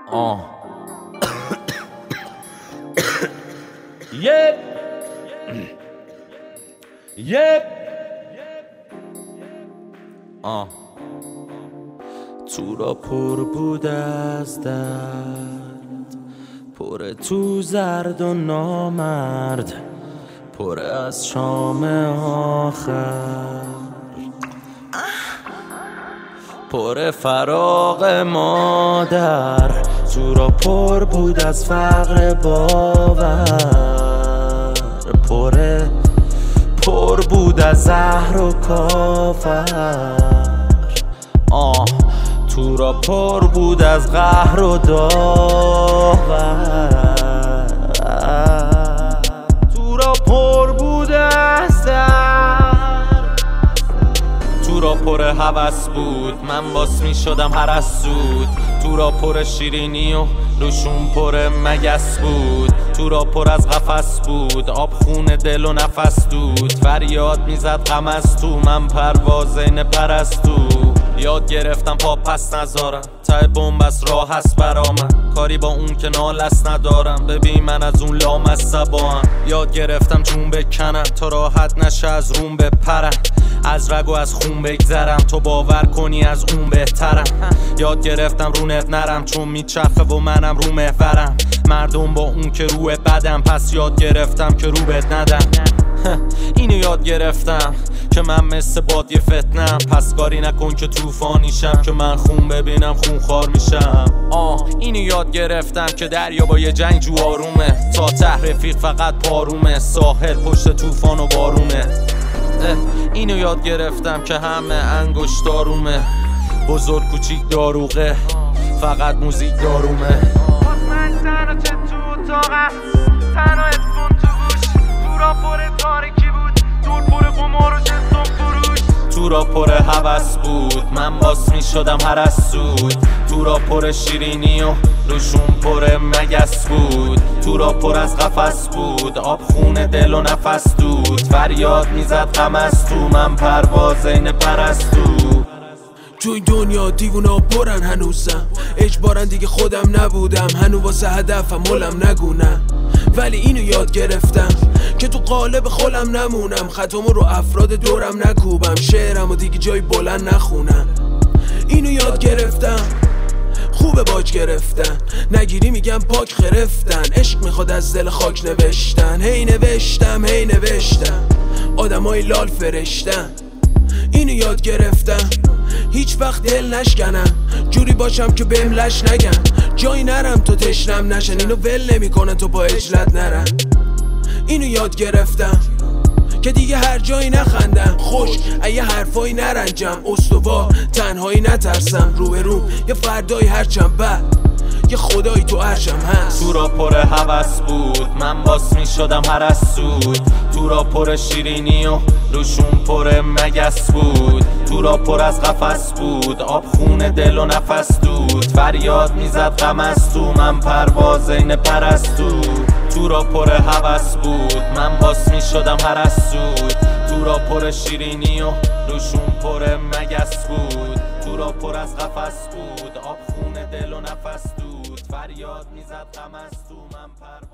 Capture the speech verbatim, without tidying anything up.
آه یپ یپ آه تو را پر بود از درد، پر تو زرد و نامرد، پر از شام آخر، پر فراق مادر. تو را پر بود از فقر باور، پر پر بود از زهر و کافر. آه تو را پر بود از قهر و داور، تو را پر بود از درد، تو را پر هوس بود، من باس می شدم هر از سود. تو را پر شیرینی و روشون پر مگس بود، تو را پر از قفس بود، آب خون دل و نفس دود. فریاد میزد غم از تو، من پروازین پرستو. یاد گرفتم پا پس نذارم، ته بنبست راه هست برامن. کاری با اون که نالست ندارم، ببین من از اون لامصبام. یاد گرفتم جون بکنم تا راحت نشه از روم بپرم، از رگ و از خون بگذرم تو باور کنی از اون بهترم. یاد گرفتم رو نت نرم چون میچرخه و منم رو محورم. مردم با اون که روی بدم، پس یاد گرفتم که رو بد ندم. اینو یاد گرفتم که من مثل باد یه فتنم، پس کاری نکن که طوفانیشم، که من خون ببینم خون خوار میشم. آه اینو یاد گرفتم که دریا با یه جنگ جو آرومه، تا ته رفیق فقط پارومه، ساحل پشت طوفان و بارونه. اینو یاد گرفتم که همه انگشت دارومه، بزرگ کوچیک داروغه، فقط موزیک دارومه. من تنها چه تو اتاقم، تنها اتفون تو گوش، تو را پر تاریکی بود، دور پر قمار و جنسون فروش. تو را پر هوس بود، من باس می شدم هر از سود. تو را پر شیرینی و روشون پر مگس بود، تو را پر از قفس بود، آب خون دل و نفس دود. فریاد میزد غم از تو، من پروازین پرستو. تو این دنیا دیوونا پرن هنوزم، اجبارن دیگه خودم نبودم، هنو واسه هدفم مولم نگونم. ولی اینو یاد گرفتم که تو قالب خولم نمونم، خطامو رو افراد دورم نکوبم، شعرمو دیگه جای بلند نخونم. اینو یاد گرفتم خوبه باج گرفتن، نگیری میگم پاک خرفتن، عشق میخواد از دل خاک نوشتن. هی نوشتم هی نوشتم آدمای لال فرشتن. اینو یاد گرفتم هیچ وقت دل نشکنم، جوری باشم که بهم لش نگن، جایی نرم تو تشنم نشن، اینو ول نمی کنن تو با اجلت نرم. اینو یاد گرفتم که دیگه هر جایی نخندم، خوش ایه حرفایی نرنجم، استوا تنهایی نترسم، رو به رو یه فردایی هرچم بد یه خدایی تو عرشم هست. تو را پر هوس بود، من باس می شدم هر از سود. تو را پر شیرینی و روشون پر مگس بود، تو را پر از قفس بود، آب خون دل و نفس دود. فریاد میزد غم از تو، من پروازین پرستو. تو را پر هوس بود، من باس می شدم هر از سود. تو را پر شیرینی و روشون پر مگس بود، تو را پر از قفس بود، آب خون دل و نفس دود. فریاد میزد غم از تو، من پر